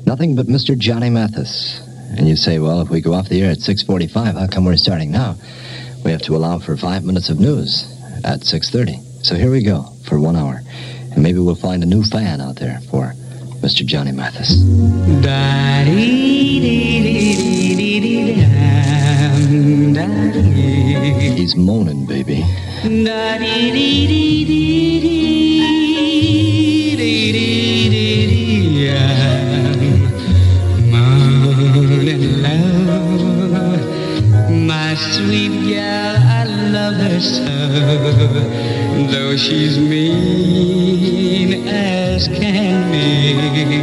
Nothing but Mr. Johnny Mathis. And you say, well, if we go off the air at 6:45, how come we're starting now? We have to allow for 5 minutes of news at 6:30. So here we go for 1 hour. And maybe we'll find a new fan out there for Mr. Johnny Mathis. He's moaning, baby. My sweet gal, I love her so, though she's mean as can be.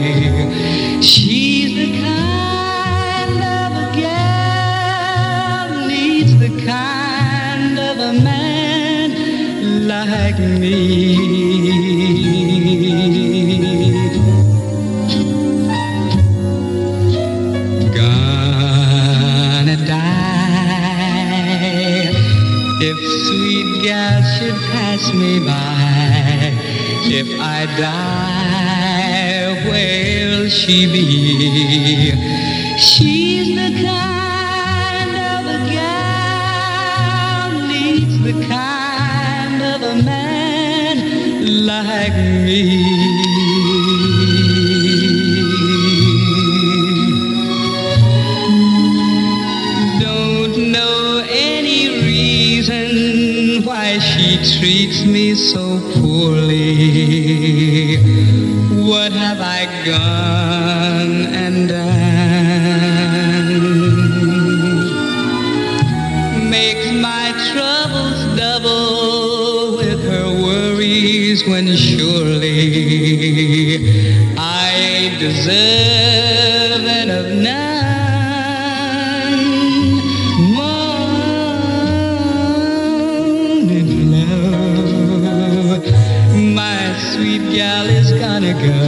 She's the kind of a gal, needs the kind of a man like me. Gonna die if sweet gal should pass me by. If I die, where'll she be? She's the kind of a gal, needs the kind of a man like me. She treats me so poorly. What have I gone and done? Makes my troubles double with her worries, when surely I ain't deserving of none. Gal is gonna go.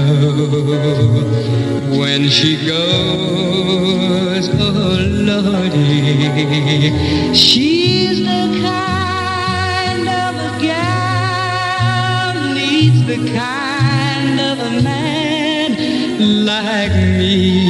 When she goes, oh Lordy, she's the kind of a gal, needs the kind of a man like me.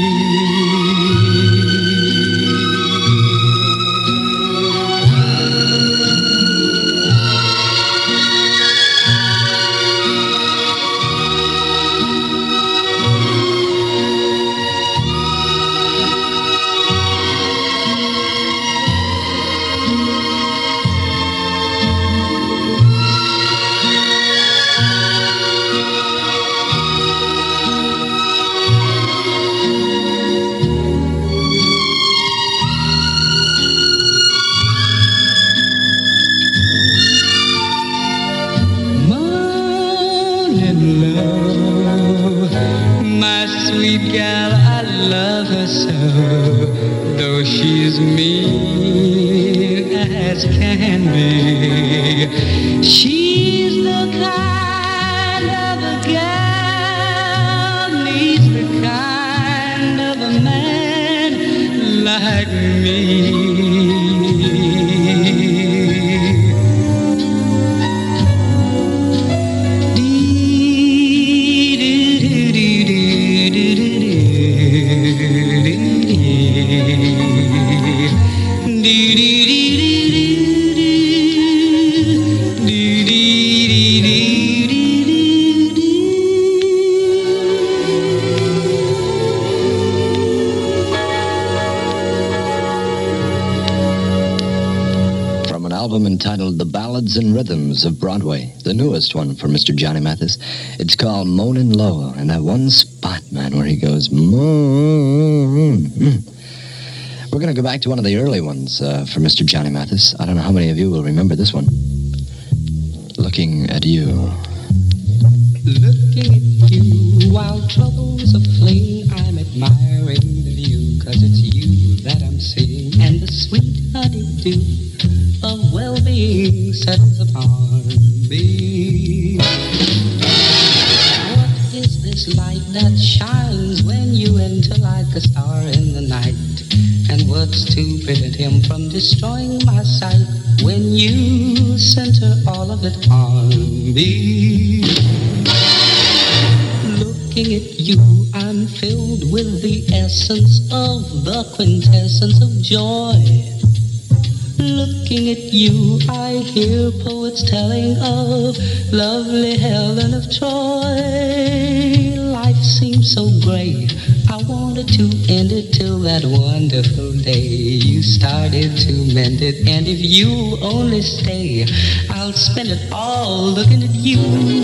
My sweet gal, I love her so, though she's mean as can be. She's the kind of a gal, needs the kind of a man like me. Entitled The Ballads and Rhythms of Broadway, the newest one for Mr. Johnny Mathis. It's called Moanin' Low, and that one spot, man, where he goes, moan. We're going to go back to one of the early ones for Mr. Johnny Mathis. I don't know how many of you will remember this one. Looking at You. Looking at you while troubles are fleeing, I'm admiring the view, 'cause it's you that I'm seeing, and the sweet honeydew of well-being settles upon me. What is this light that shines when you enter like a star in the night? And what's to prevent him from destroying my sight when you center all of it on me? Look Looking at you, I'm filled with the essence of the quintessence of joy. Looking at you, I hear poets telling of lovely Helen of Troy. Life seems so gray, I wanted to end it till that wonderful day you started to mend it. And if you only stay, I'll spend it all looking at you.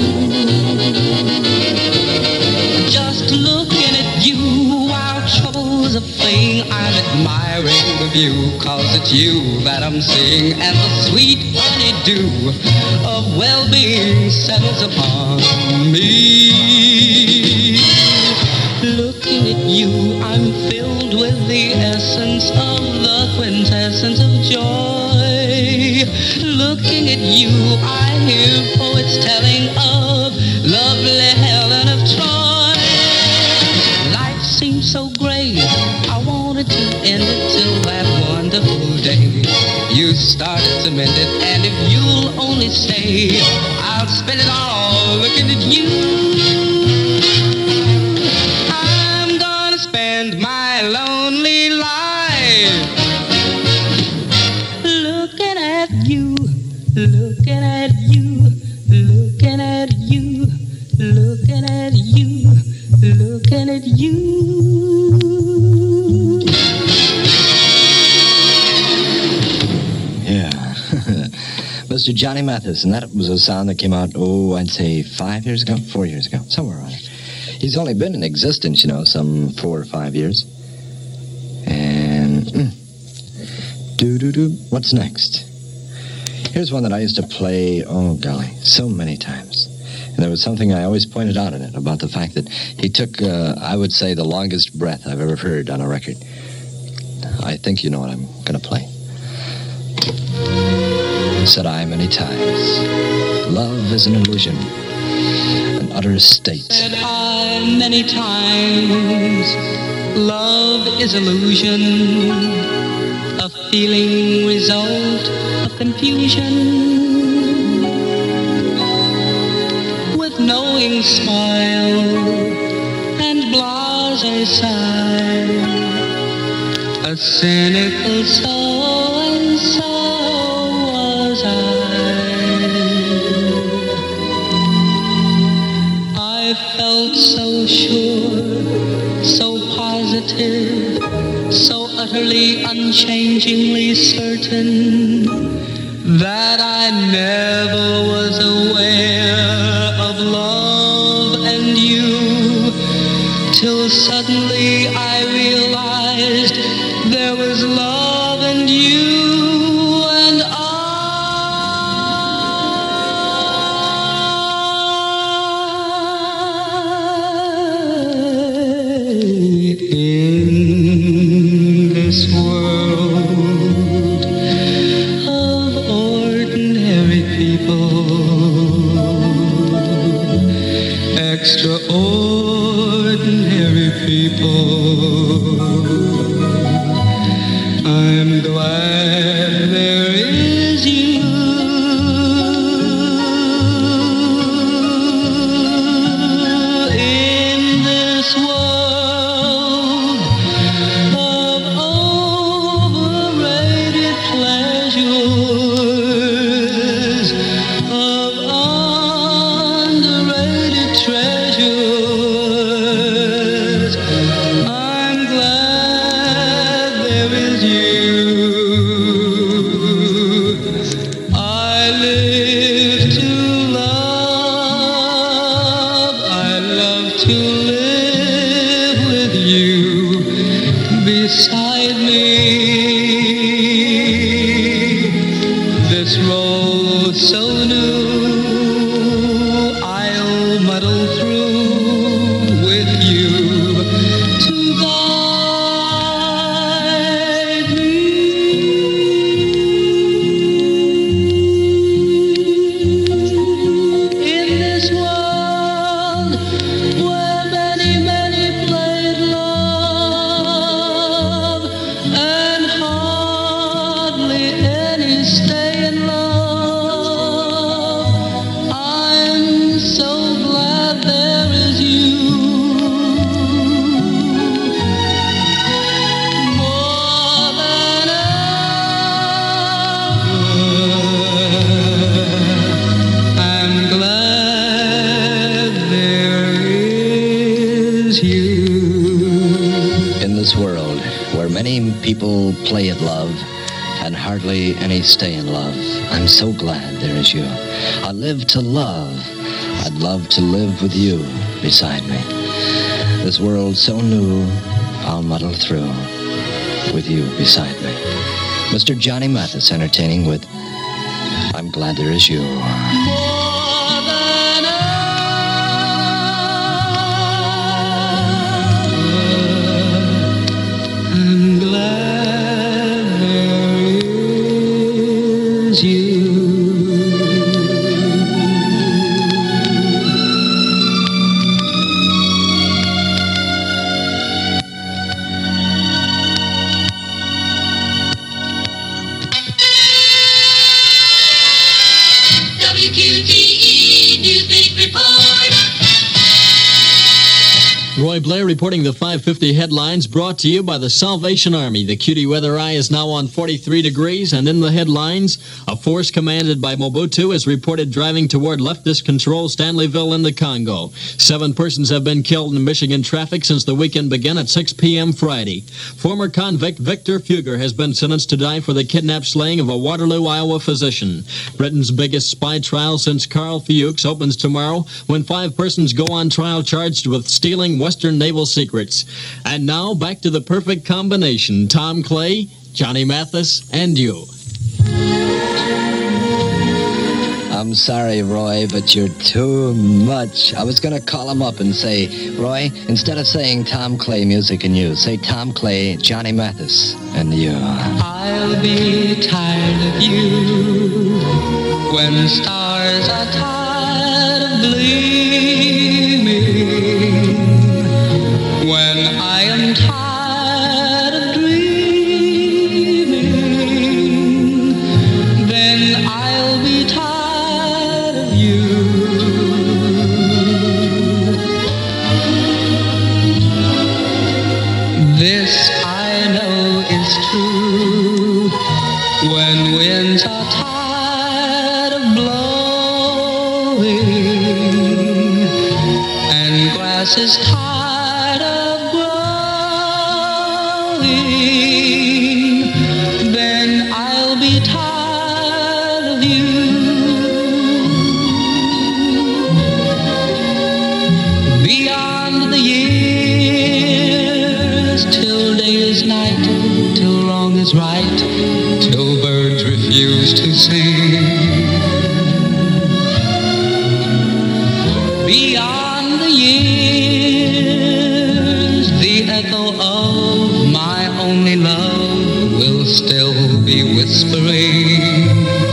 Just looking at you while troubles are fleeing, I'm admiring the view, 'cause it's you that I'm seeing, and the sweet honeydew of well-being settles upon me. Looking at you, I'm filled with the essence of the quintessence of joy. Looking at you, I hear poets telling of lovely Helen of Troy. Life seems so gray, I wanted to end it till that wonderful day you started to mend it. And if you'll only stay, I'll spend it all looking at you. I'm gonna spend my lonely life looking at you, looking at you, looking at you, looking at you, looking at you. Mr. Johnny Mathis, and that was a sound that came out, I'd say 5 years ago, 4 years ago, somewhere around there. He's only been in existence, some 4 or 5 years. And, what's next? Here's one that I used to play, so many times. And there was something I always pointed out in it about the fact that he took, I would say, the longest breath I've ever heard on a record. I think you know what I'm going to play. Said I many times, love is an illusion, an utter state. Said I many times, love is illusion, a feeling result of confusion. With knowing smile and blasé sigh, a cynical so and so. I felt so sure, so positive, so utterly unchangingly certain that I never was aware of love and you, till suddenly I realized there was love and you. In this world of ordinary people, extraordinary people, I'm glad there is you. In this world of overrated pleasures, of underrated treasures, I'm glad there is you. I live to love, I love to live with you beside me. This role so new, I'll muddle through with you to guide me. In this world where many, many played love In this world where many people play at love and hardly any stay in love, I'm so glad there is you. I live to love. I'd love to live with you beside me. This world's so new, I'll muddle through with you beside me. Mr. Johnny Mathis entertaining with I'm Glad There Is You. I'm glad there is you. WQTE Newsweek Report. Roy Blair reporting the 5:50 headlines, brought to you by the Salvation Army. The Cutie weather eye is now on 43 degrees, and in the headlines, a force commanded by Mobutu is reported driving toward leftist-controlled Stanleyville in the Congo. 7 persons have been killed in Michigan traffic since the weekend began at 6 p.m. Friday. Former convict Victor Fugger has been sentenced to die for the kidnapped slaying of a Waterloo, Iowa physician. Britain's biggest spy trial since Carl Fuchs opens tomorrow when 5 persons go on trial charged with stealing Western naval secrets. And now, back to the perfect combination. Tom Clay, Johnny Mathis, and you. I'm sorry, Roy, but you're too much. I was going to call him up and say, Roy, instead of saying Tom Clay Music and You, say Tom Clay, Johnny Mathis, and you. I'll be tired of you when stars are tired of gleaming. When I am tired of dreaming, then I'll be tired of you. This I know is true. When winds are tired of blowing and grass is tired of growing, then I'll be tired of you. Beyond the years, till day is night, till wrong is right, till birds refuse to sing. Beyond the years, the echo of my only love will still be whispering,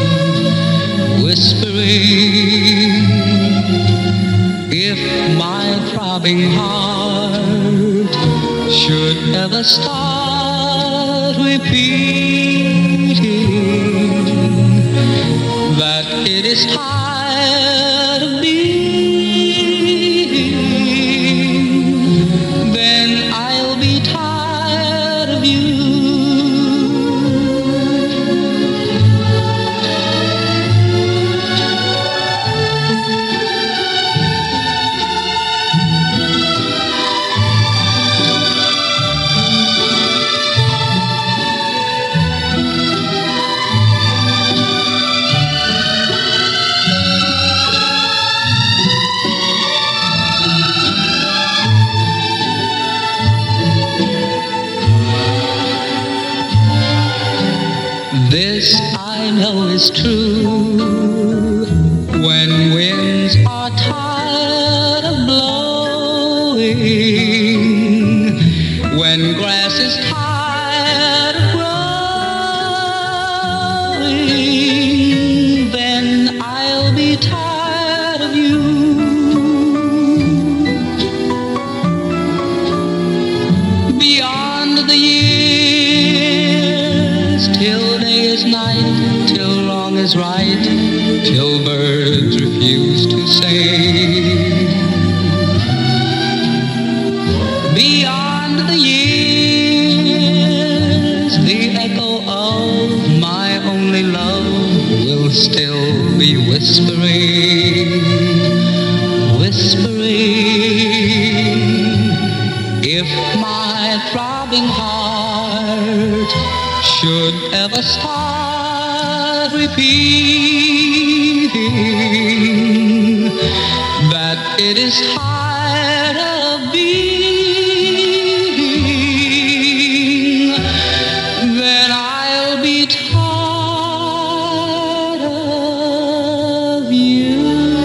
whispering. If my throbbing heart should ever start repeating that it is tired of being, then I'll be tired of you. This I know is true. When winds are tired of blowing, when grass is tired of growing, then I'll be tired of you. Beyond the years, till day is night, till wrong is right, till birds refuse to sing. Beyond the years, the echo of my only love will still be whispering, whispering. If If my throbbing heart should ever start repeating that it is tired of being, then I'll be tired of you.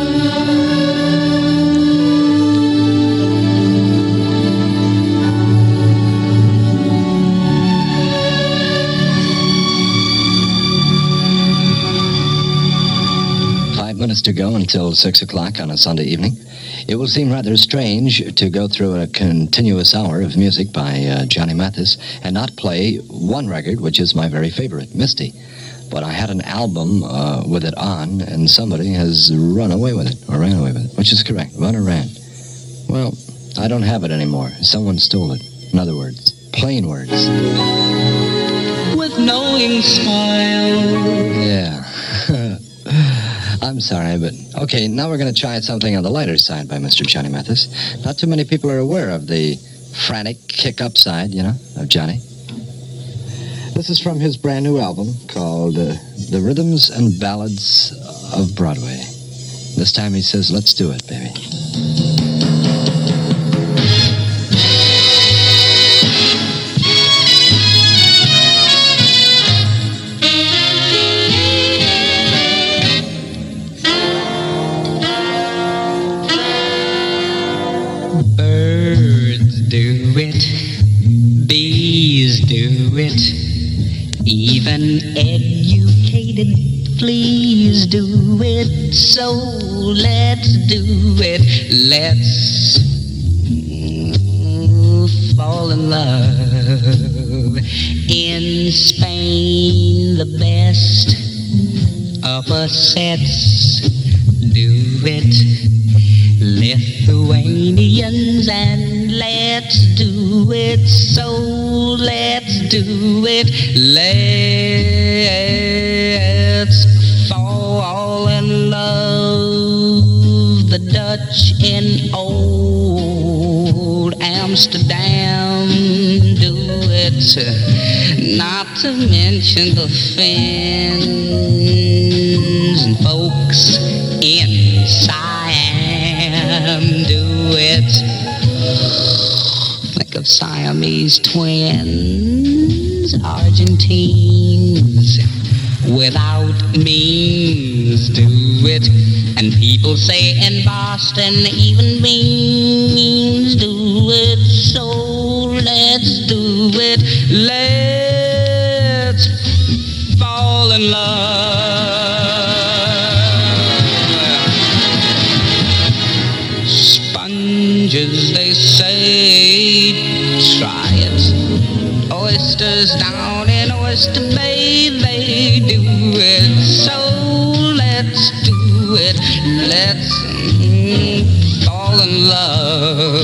5 minutes to go until 6 o'clock on a Sunday evening. It will seem rather strange to go through a continuous hour of music by Johnny Mathis and not play one record, which is my very favorite, Misty. But I had an album with it on, and somebody has run away with it, or ran away with it, which is correct, run or ran. Well, I don't have it anymore. Someone stole it. In other words, plain words. With knowing smile. Yeah. I'm sorry, but okay, now we're going to try something on the lighter side by Mr. Johnny Mathis. Not too many people are aware of the frantic kick-up side, you know, of Johnny. This is from his brand new album called The Rhythms and Ballads of Broadway. This time he says, let's do it, baby. Birds do it, bees do it, even educated fleas do it. So let's do it, let's fall in love. In Spain, the best upper sets do it. Lithuanians, and let's do it, so let's do it, let's fall in love. The Dutch in old Amsterdam do it, not to mention the Finns and folks in Siam do it. Think of Siamese twins, Argentines without means do it. And people say in Boston even beans do it. So let's do it, let's fall in love. Sponges, they say, try it. Oysters down in Oyster Bay, they do it. So let's do it, let's fall in love.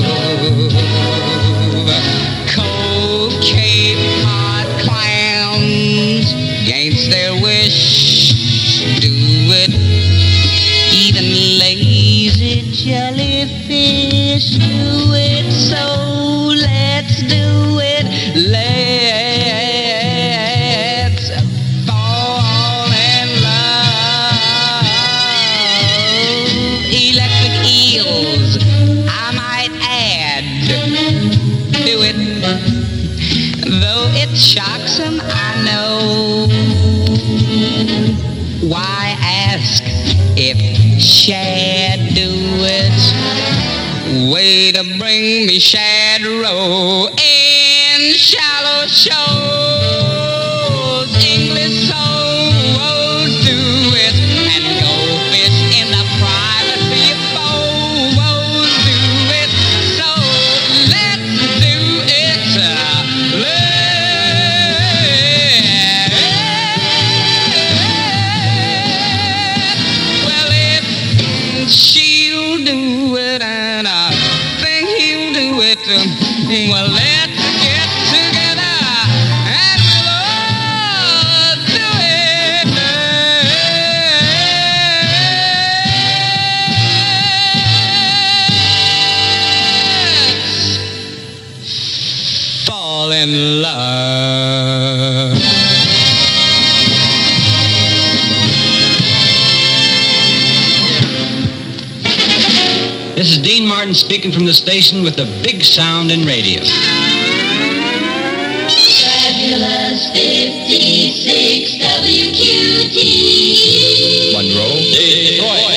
Cold Cape Cod clams, against their wish, do it. Even lazy jellyfish do it. So let's do it, let's fall in love. Electric eels, I might add, do it. Though it shocks them, I know. Why ask if shad do it? Way to bring me shad roe in shallow shoals. English souls do it, and goldfish in the privacy of bowls do it. So let's do it, well, if she'll do it and I think he'll do it, well, let's get together fall in love. This is Dean Martin speaking from the station with the big sound in radio. Fabulous 56 WQT. Monroe, Detroit.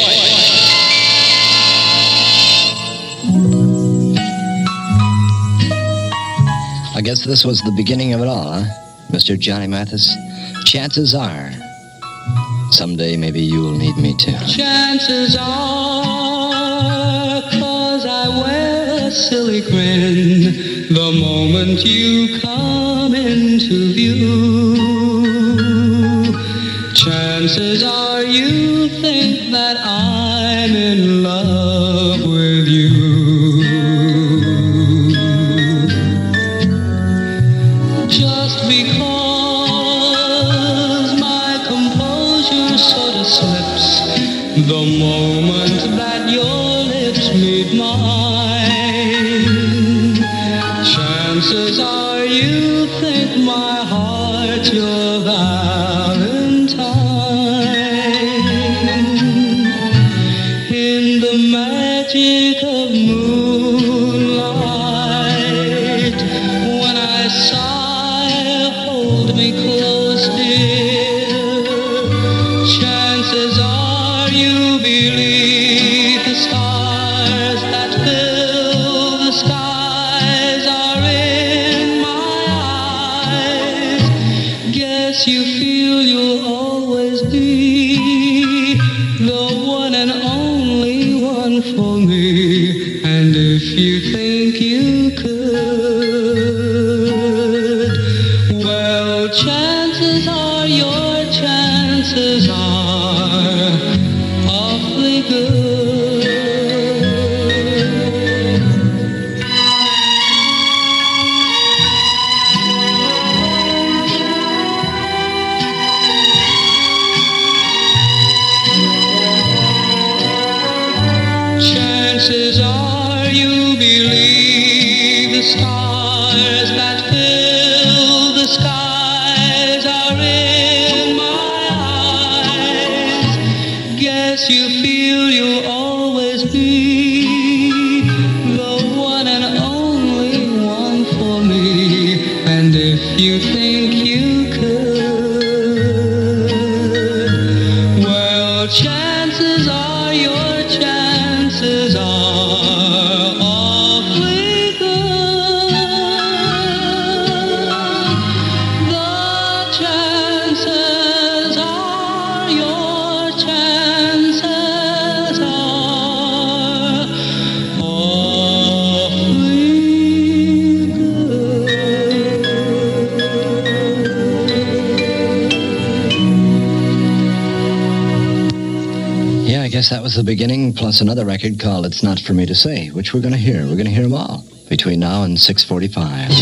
I guess this was the beginning of it all, huh? Mr. Johnny Mathis? Chances are, someday maybe you'll need me too. Chances are, 'cause I wear a silly grin the moment you come into view. Chances are you think that I'm in love with you. Just because my composure sort of slips the moment that your lips meet mine. Chances are you think my heart's your Valentine. In the magic of moonlight, when I sigh, hold me close, dear. Chances are you believe the stars that fill the skies are in my eyes. Guess you feel you'll always be the one and only one for me. And if you think you could, well, chances are your chances are awfully good. Chances are you believe the stars that fill the skies are in my eyes. Guess you feel you'll always be the one and only one for me. And if you think you could, well, chances are your chances are awfully good. The chances are your chances are awfully Yeah, I guess that was the beginning, plus another record called It's Not For Me To Say, which we're going to hear. We're going to hear them all between now and 6:45.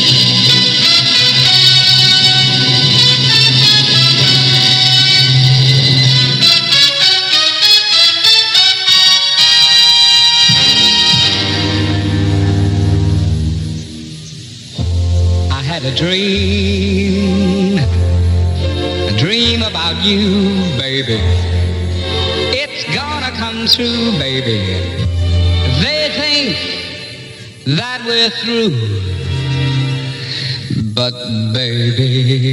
I had a dream about you, baby. It's gonna come true, baby. They think that we're through, but baby,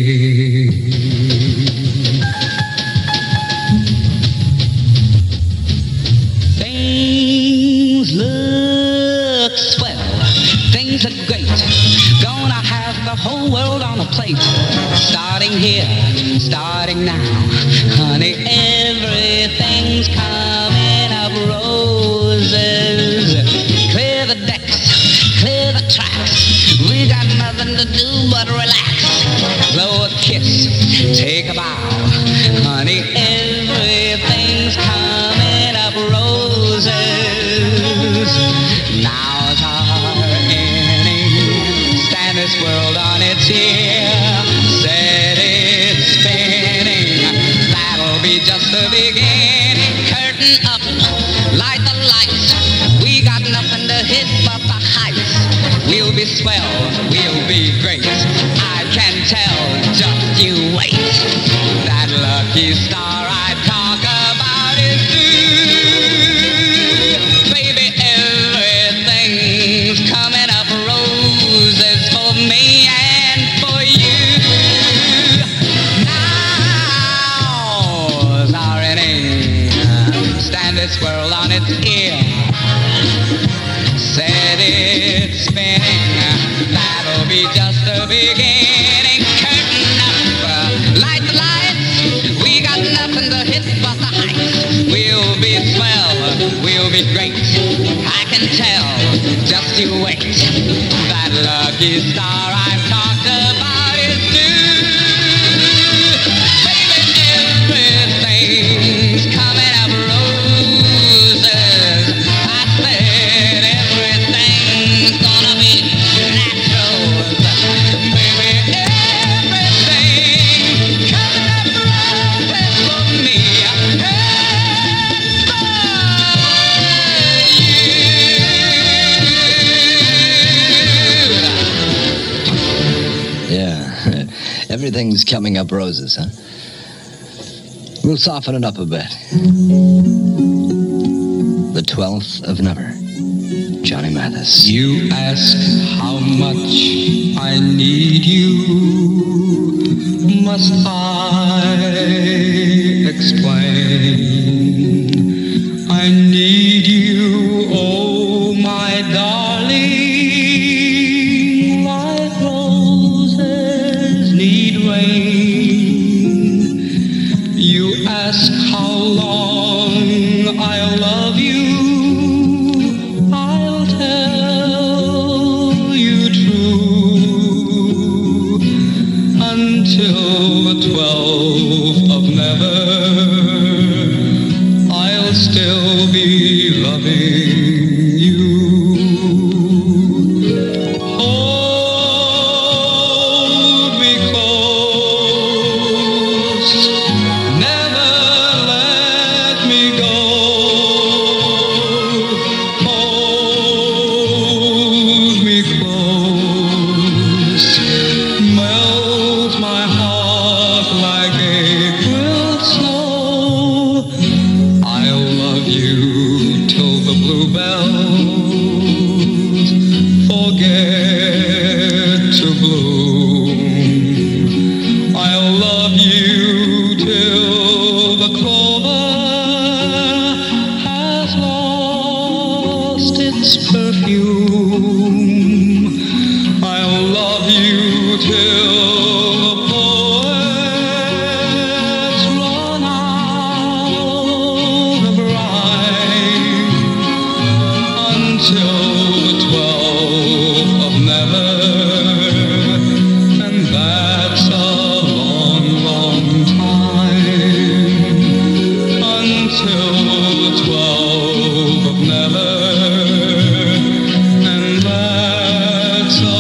things look swell, things are great. Gonna have the whole world on a plate. Starting here, starting now, honey, everything's coming up roses. Clear the decks, clear the tracks. We got nothing to do but relax. Blow a kiss, take a bow, honey, everything's coming up roses. Now's our inning, stand this world on its ear, set it spinning, that'll be just the beginning. Curtain up, light the lights, we got nothing to hit but the heights. we'll be swell, we'll be great. I can tell, just you wait. That lucky star I talk about is due. Baby, everything's coming up roses for me and for you. Now's our inning. Stand this world on its ear. Set it spinning. That'll be just the beginning. Curtain up, light the lights. We got nothing to hit but the heights. We'll be swell, we'll be great. I can tell, just you wait. That lucky star I've talked about is due. Baby, everything's coming up roses. I said everything's gonna be natural. Baby, everything's coming up roses for me and for you. Yeah, everything's coming up roses, huh? We'll soften it up a bit. The 12th of Never, Johnny Mathis. You ask how much I need you. Must I explain? I need you, oh my darling, like roses need rain. You ask how long I'll love you. I'll tell you true, until the 12th of never, I'll still be loving you. Hold me close, never let me go. Hold me close, melt my heart like April snow. I'll love you till the bluebells forget to bloom. I'll love you till the clover has lost its perfume. I'll love you till the poets run out of rhyme, until the 12th of never, and that's a long, long time. Until the 12th of never, and that's a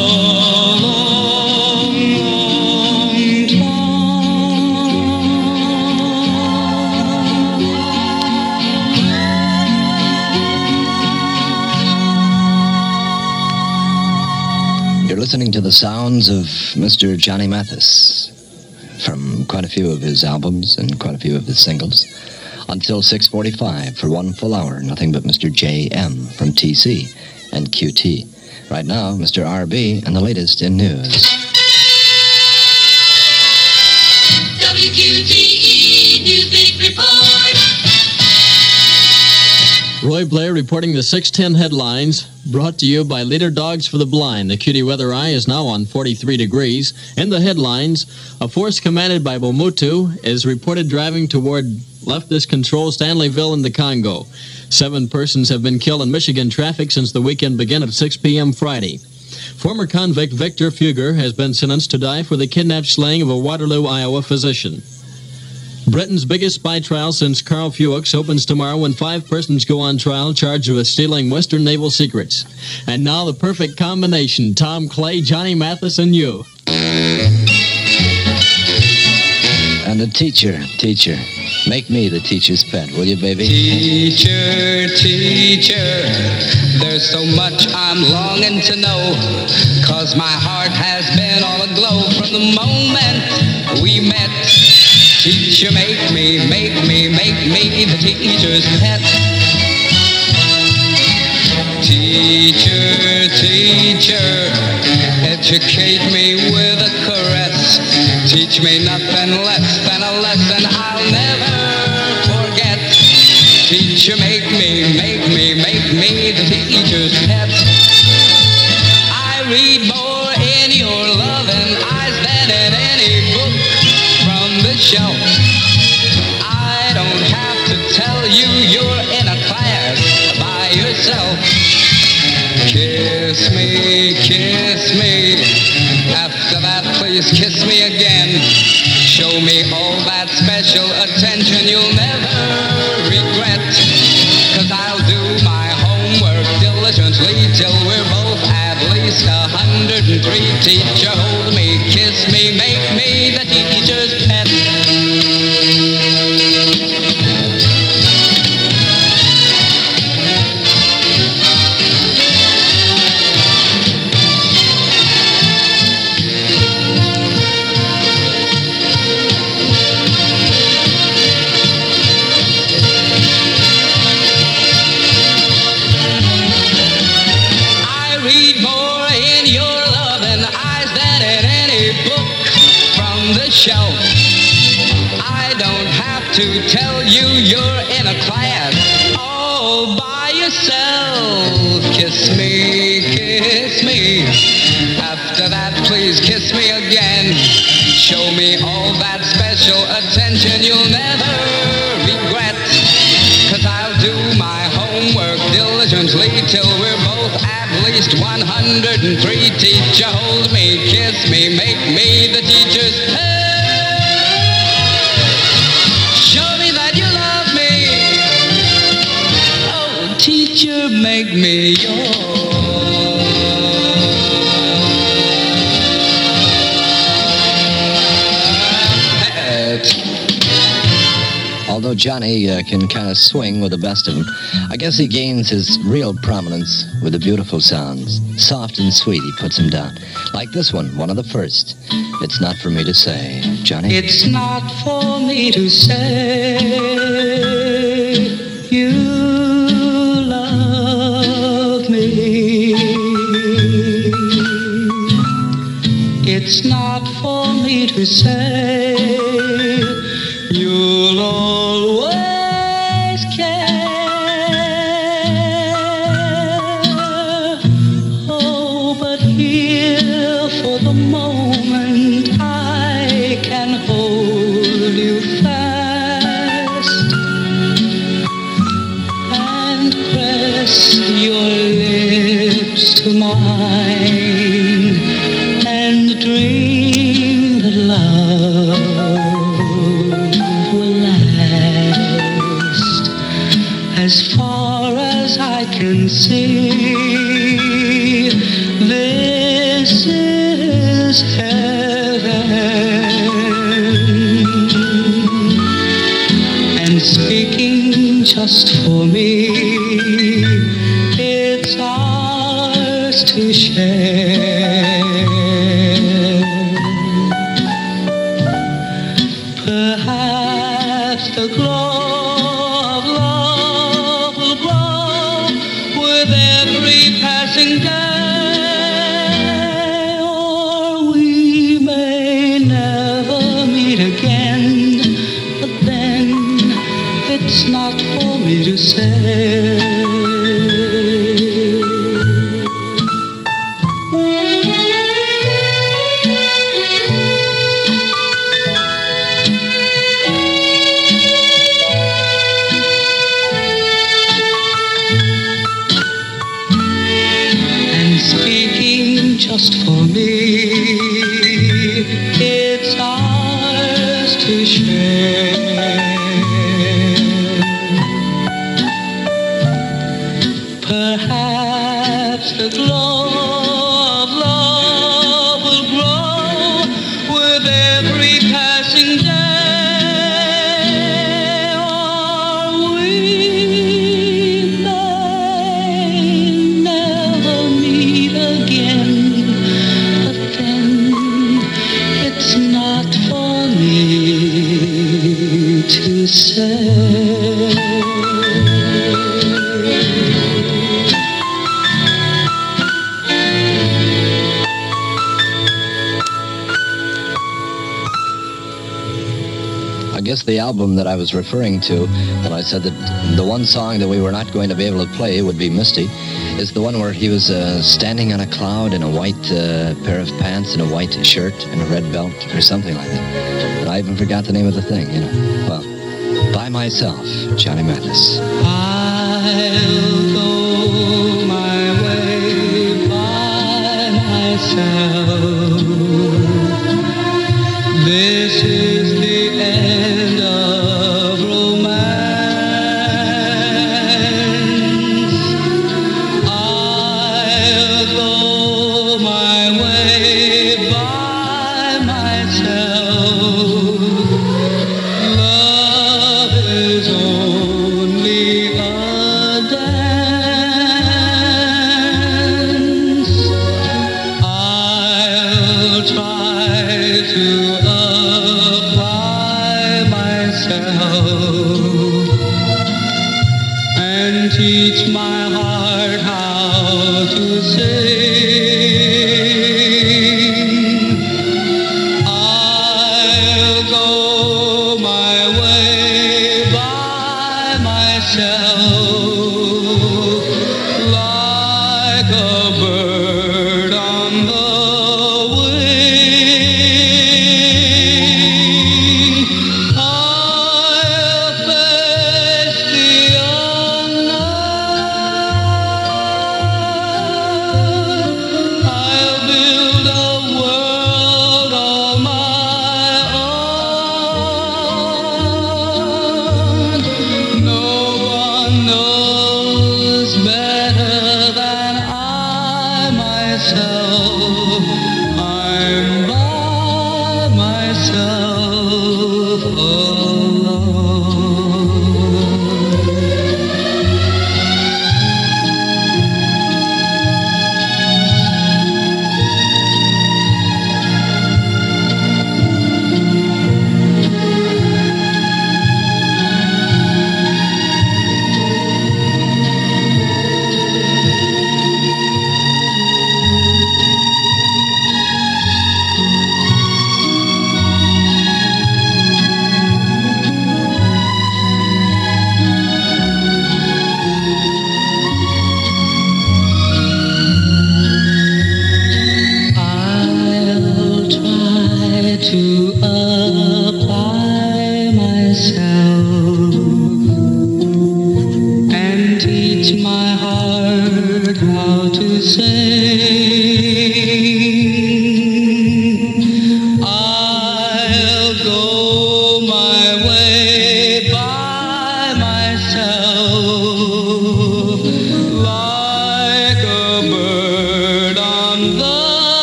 long, long time. You're listening to the sounds of Mr. Johnny Mathis from quite a few of his albums and quite a few of his singles. Until 6:45 for 1 full hour, nothing but Mr. J.M. from TC and QT. Right now, Mr. R.B. and the latest in news. WQTE Newsweek Report. Roy Blair reporting the 610 headlines, brought to you by Leader Dogs for the Blind. The Cutie Weather Eye is now on 43 degrees. In the headlines, a force commanded by Mobutu is reported driving toward leftist control Stanleyville in the Congo. 7 persons have been killed in Michigan traffic since the weekend began at 6 p.m. Friday. Former convict Victor Fugger has been sentenced to die for the kidnapped slaying of a Waterloo, Iowa physician. Britain's biggest spy trial since Carl Fuchs opens tomorrow when 5 persons go on trial charged with stealing Western naval secrets. And now the perfect combination, Tom Clay, Johnny Mathis, and you. And a teacher. Make me the teacher's pet, will you, baby? Teacher, teacher, there's so much I'm longing to know, 'cause my heart has been all aglow from the moment we met. Teacher, make me the teacher's pet. Teacher, teacher, educate me with a caress. Teach me nothing less than a lesson I'll never forget. Teacher, make me the teacher's pet. I read more in your loving eyes than in any book from the shelf. I don't have to tell you you're in a class by yourself. Kiss me. After that, please kiss me again. Show me all that special attention you'll never regret. 'Cause I'll do my homework diligently till we're both at least 103. Teacher, hold me, kiss me, make me the teacher's pet. Shelf. I don't have to tell you you're in a class all by yourself. Kiss me. After that, please kiss me again. Show me all that special attention you'll never regret. 'Cause I'll do my homework diligently till we're both at least 103. Teacher, hold me, kiss me, make me the teacher's pet. Teacher, make me your pet. Although Johnny can kind of swing with the best of them, I guess he gains his real prominence with the beautiful sounds. Soft and sweet, he puts them down. Like this one of the first. It's not for me to say. Johnny? It's not for me to say you love me. It's not for me to say you'll always care. Oh, but here for the moment I can hold you fast and press your lips to mine and dream that love will last as far as I can see. This is heaven, and speaking just for me, it's ours to share. Perhaps the glow of love will grow with every passing day, or we may never meet again, but then it's not for me to say. guess the album that I was referring to, that I said that the one song that we were not going to be able to play would be Misty, is the one where he was standing on a cloud in a white pair of pants and a white shirt and a red belt or something like that. And I even forgot the name of the thing, you know. Well, By Myself, Johnny Mathis. I'll go my way by myself. This is the end of romance. I'll go my way by myself. Love is only a dance. I'll try to apply myself and teach my heart how to sing. I'll go my way by myself like a bird on the wing. I'll face the unknown. I'll build a world all my own. No one knows better than I myself. I'm by myself alone. I'll try to apply myself and teach my heart how to sing. I'll go my way by myself like a bird on the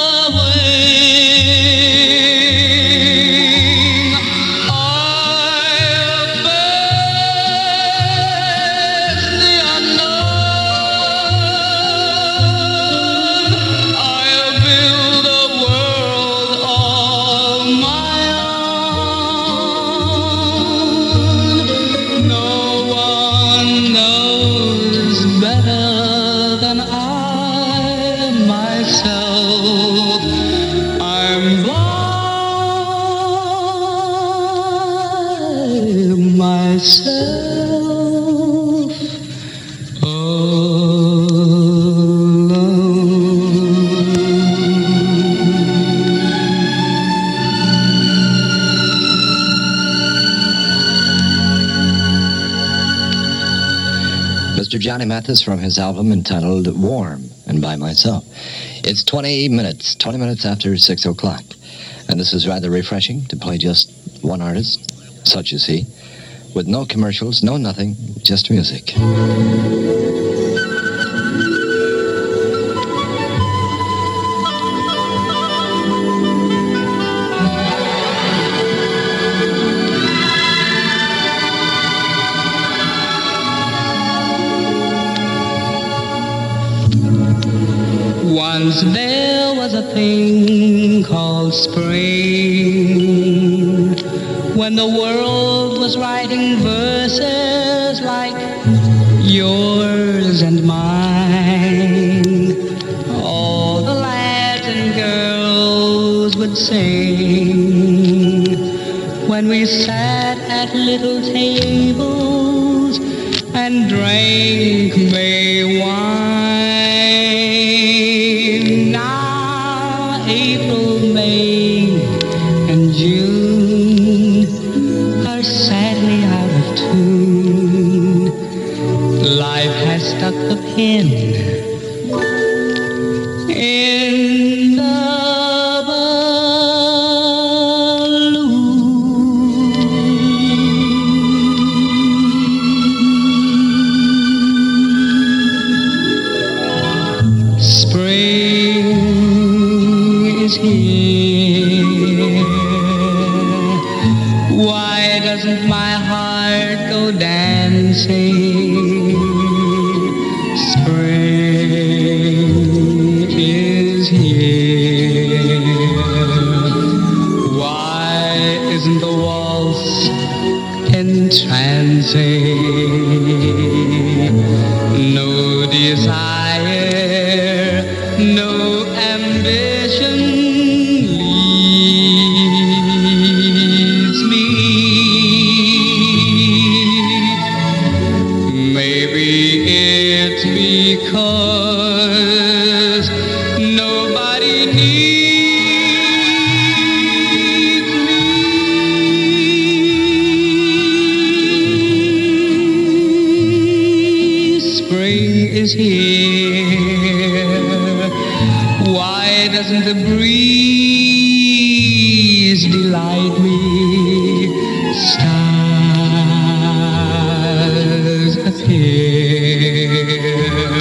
wing. I'll face the unknown. I'll build a world all my own. No one knows better than I myself. I'm by myself Mr. Johnny Mathis from his album entitled Warm and By Myself. It's 20 minutes after 6 o'clock. And this is rather refreshing to play just one artist, such as he, with no commercials, no nothing, just music. Once there was a thing called spring, when the world was writing verses like yours and mine. All the lads and girls would sing when we sat at little tables and drank May wine. Now April, May, and June are sadly out of tune. Life has stuck the pen in the here. Why doesn't my heart go dancing? Spring is here. Why isn't the waltz entrancing? No desire, no ambition leads me. Maybe it's because nobody needs me. Spring is here. Why doesn't the breeze delight me? Stars appear.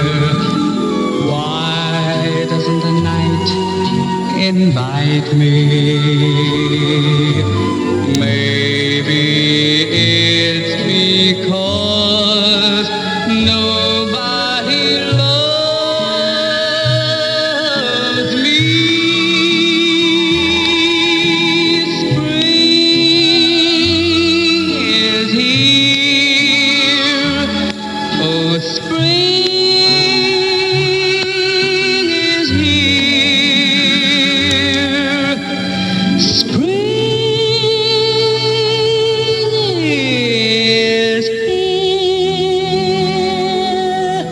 Why doesn't the night invite me? Maybe it's because nobody loves me. Spring is here. Oh, spring is here. Spring is here.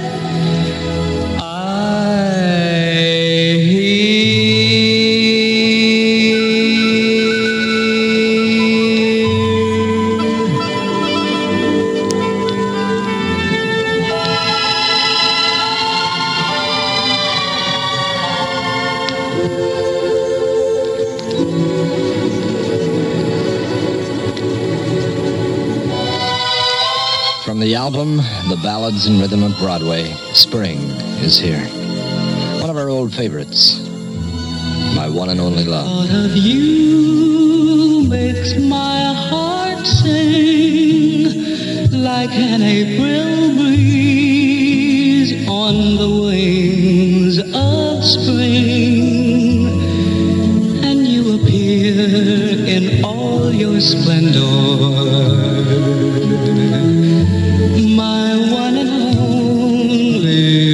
From the album, The Ballads in Rhythm of Broadway, Spring is here. One of our old favorites, My One and Only Love. Thought of you makes my heart sing like an April breeze on the wings of spring, and you appear in all your splendor. My one and only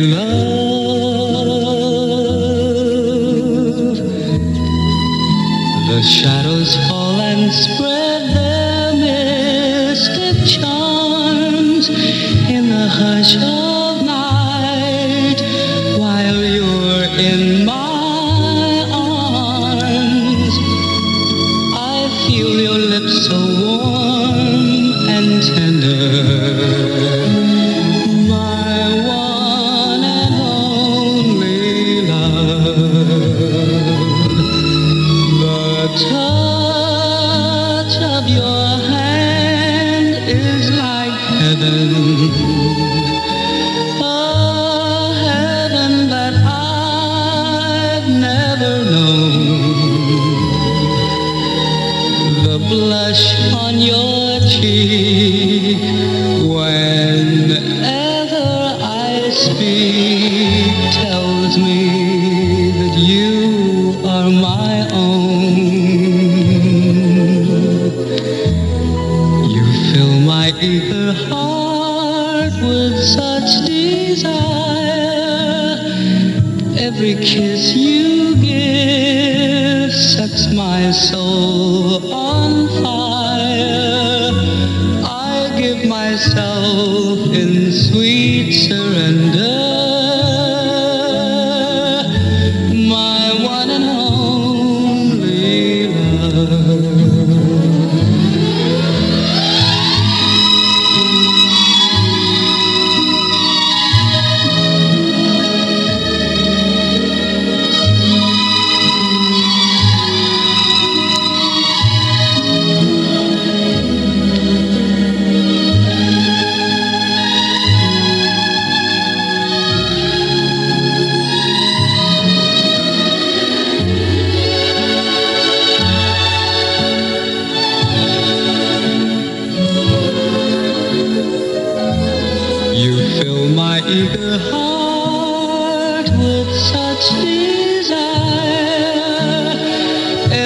love. The shadows fall and spread their mystic charms in the hush of night, while you're in my arms. I feel your lips so warm and tender. Touch of your hand is like heaven, a heaven that I've never known. The blush on your cheek whenever I speak tells me that you are my own. My eager heart with such desire, every kiss you give sets my soul on fire.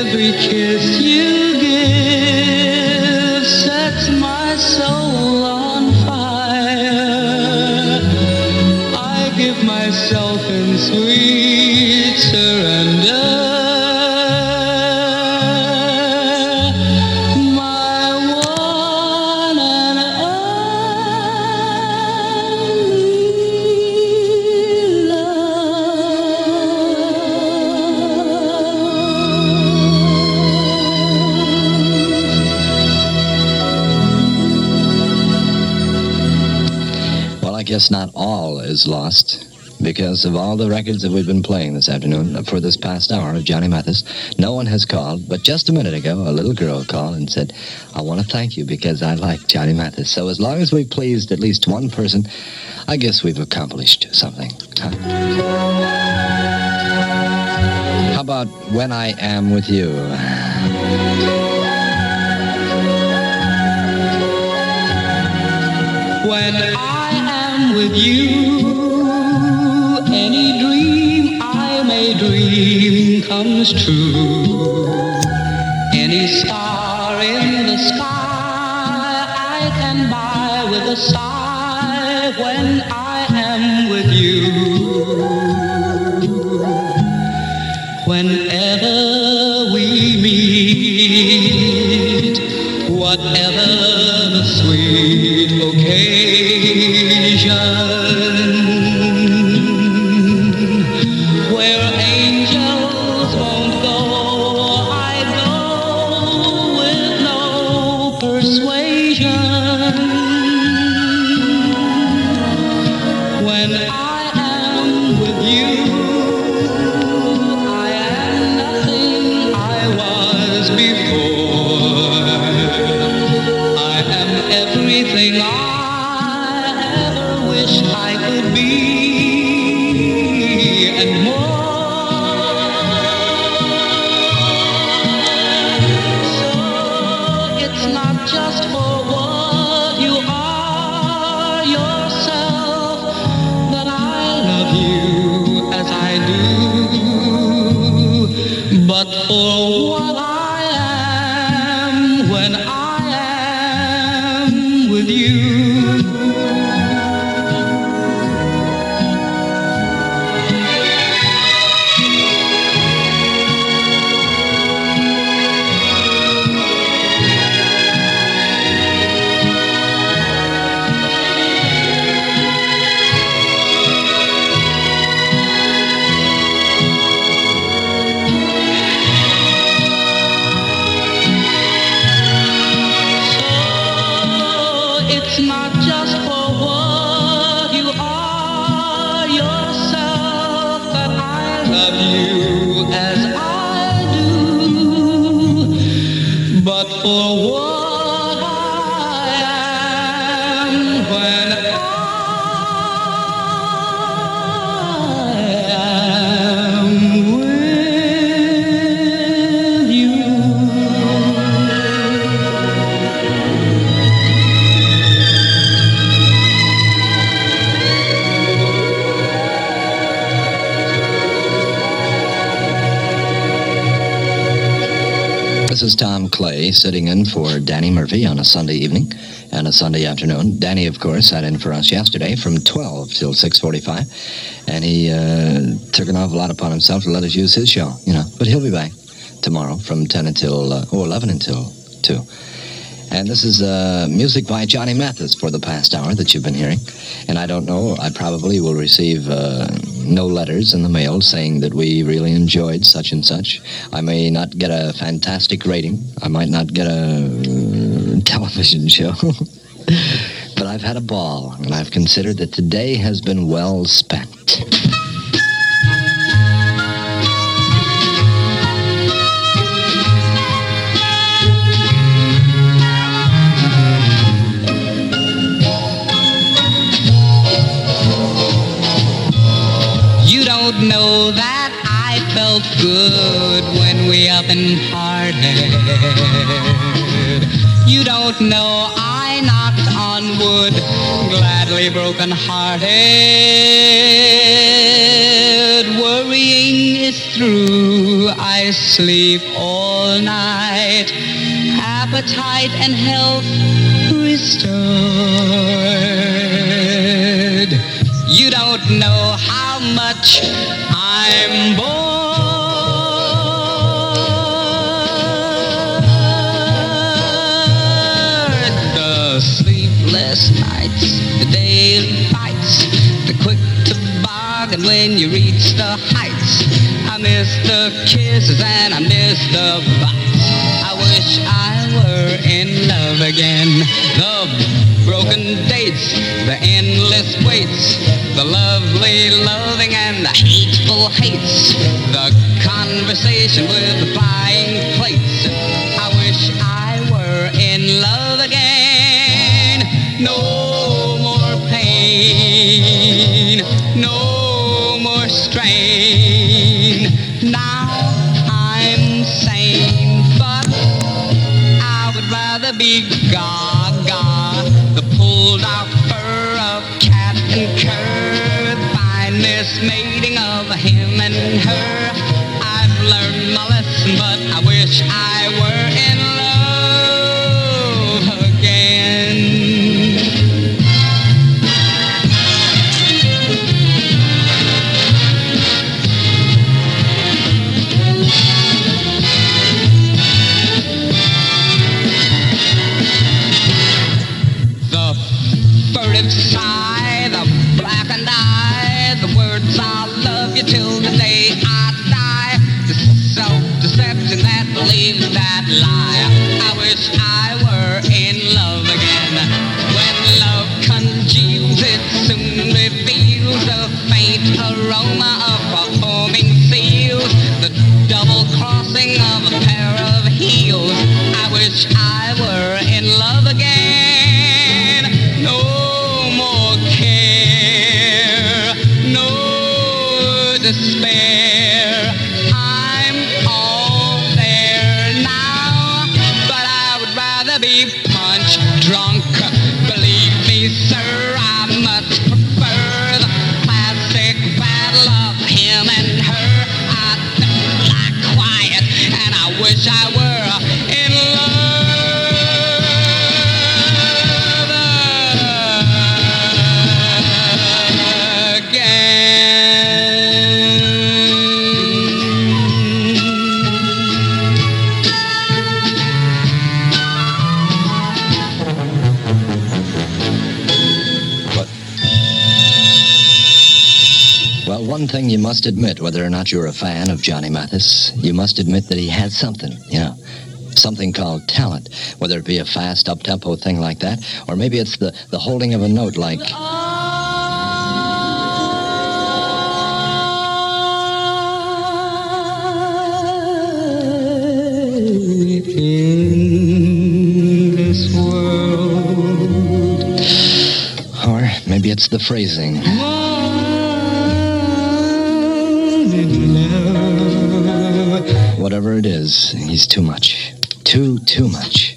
every kiss you give sets my soul on fire. I give myself in sweet surrender. I guess not all is lost because of all the records that we've been playing this afternoon for this past hour of Johnny Mathis. No one has called, but just a minute ago, a little girl called and said, I want to thank you because I like Johnny Mathis. So as long as we've pleased at least one person, I guess we've accomplished something. Huh? How about When I Am With You? When I am with you, any dream I may dream comes true. Any star in the sky I can buy with a sigh when I am with you. Whenever we meet, whatever the sweet occasion, where angels won't go, I go with no persuasion. When I am with you, I am nothing I was before. I am everything I ever wish I could be, and more. So it's not just for what you are yourself that I love you as I do, but for what I am when I am with you. It's not just for what you are yourself that I love you as I do, but for what I am when I am with you. This is Tom Clay sitting in for Danny Murphy on a Sunday evening and a Sunday afternoon. Danny, of course, sat in for us yesterday from 12 till 6:45, and he took an awful lot upon himself to let us use his show, you know. But he'll be back tomorrow from 10 until, 11 until 2. And this is music by Johnny Mathis for the past hour that you've been hearing. And I don't know, I probably will receive no letters in the mail saying that we really enjoyed such and such. I may not get a fantastic rating. I might not get a television show. But I've had a ball, and I've considered that today has been well spent. You don't know that I felt good when we up and parted. You don't know I knocked on wood, gladly broken-hearted. Worrying is through, I I sleep all night, appetite and health restored. You don't know how much I'm bored. The sleepless nights, the daily fights, the quick to bargain when you reach the heights. I miss the kisses and I miss the bites. I wish I were in love again. The broken dates, the endless waits, the lovely loving and the hateful hates, the conversation with the flying plates. I wish I were in love again. No more pain, no more strain. Now I'm sane, but I would rather be gaga, the pulled out fur of cat and cur, the finest mating of him and her. I've learned my lesson, but I wish I were in love again. Furtive sigh, the blackened eye, the words I love you till the day I die, the self-deception that believes that lie. I wish I were in love again. When love congeals, it soon reveals the faint aroma of performing seals, the double crossing of a pair of heels. I wish I were in love again. No more care, no despair. I'm all there now, but I would rather be punch drunk. Believe me, sir, I much prefer the classic battle of him and her. I don't like quiet, and I wish I were in love Well, one thing you must admit, whether or not you're a fan of Johnny Mathis, you must admit that he has something, something called talent, whether it be a fast, up-tempo thing like that, or maybe it's the holding of a note like... in this world. Or maybe it's the phrasing. Whatever it is, he's too much. Too much.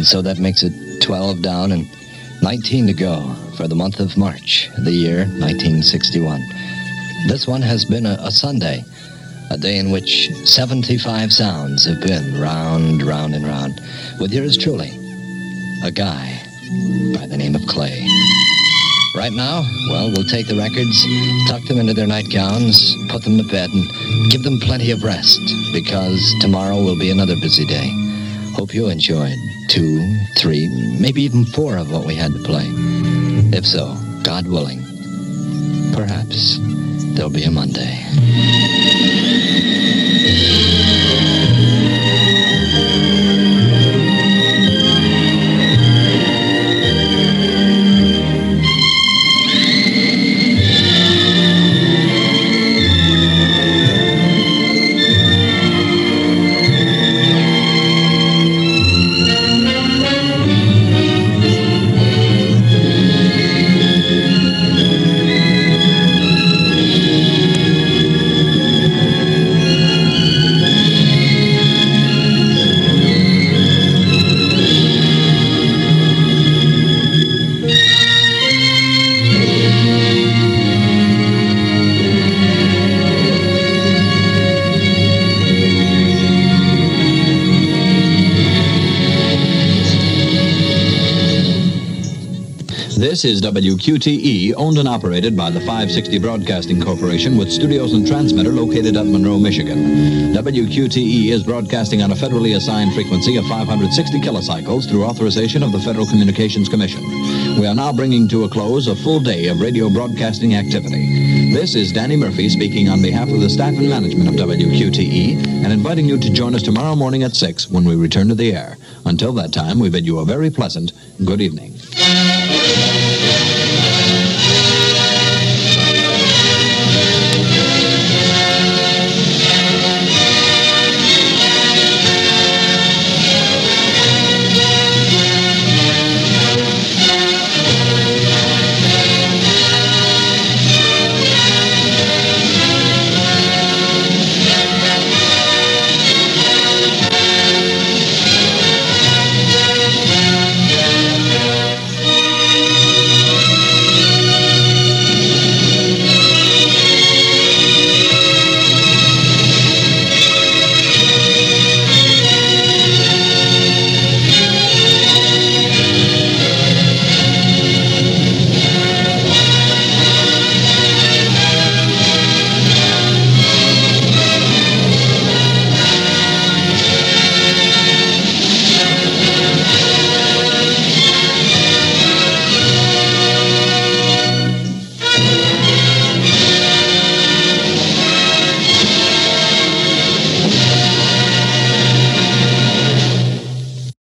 And so that makes it 12 down and 19 to go for the month of March, the year 1961. This one has been a Sunday, a day in which 75 sounds have been round, round, and round, with yours truly, a guy by the name of Clay. Right now, well, we'll take the records, tuck them into their nightgowns, put them to bed, and give them plenty of rest, because tomorrow will be another busy day. Hope you enjoyed 2, 3, maybe even 4 of what we had to play. If so, God willing, perhaps there'll be a Monday. This is WQTE, owned and operated by the 560 Broadcasting Corporation, with studios and transmitter located at Monroe, Michigan. WQTE is broadcasting on a federally assigned frequency of 560 kilocycles through authorization of the Federal Communications Commission. We are now bringing to a close a full day of radio broadcasting activity. This is Danny Murphy speaking on behalf of the staff and management of WQTE and inviting you to join us tomorrow morning at 6 when we return to the air. Until that time, we bid you a very pleasant good evening.